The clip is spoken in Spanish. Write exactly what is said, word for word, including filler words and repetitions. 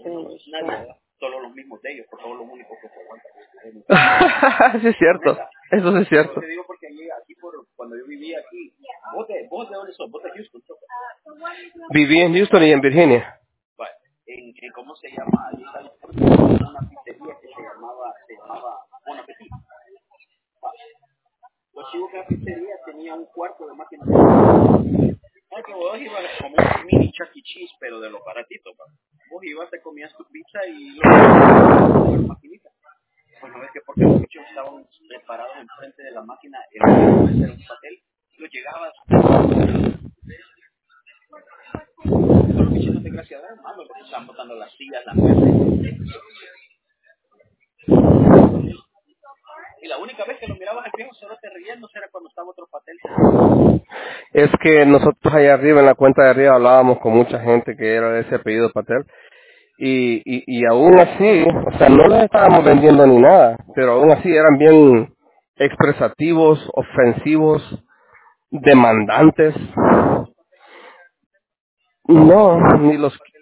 Sí, nadie, ¿verdad? Solo los mismos de ellos, porque son los únicos que se aguantan. Sí es cierto, eso sí es cierto. Te digo porque allí, aquí por, cuando yo vivía aquí, vos de, vos de dónde sos, vos de Houston, sos. Viví en Houston y en Virginia. Vale, en, en cómo se llama, allí está una pizzería que se llamaba, se llamaba Bon Appetit. Los chivos que la pizzería tenía un cuarto de máquinas de café. No, que vos ibas como un mini Chuck E. Cheese, pero de los baratitos, pa. Vos ibas, te comías tu pizza y lo las maquinitas. Pues no ves que porque los bichos estaban preparados enfrente de la máquina, el era un papel, lo llegabas, los bichos no te gracias a mano, porque estaban botando las sillas, la mesa. Y la única vez que lo mirabas al viejo solo te riéndose era cuando estaba otro papel. Es que nosotros allá arriba, en la cuenta de arriba, hablábamos con mucha gente que era de ese apellido Patel. Y, y, y aún así, o sea, no les estábamos vendiendo ni nada, pero aún así eran bien expresativos, ofensivos, demandantes. No, ni los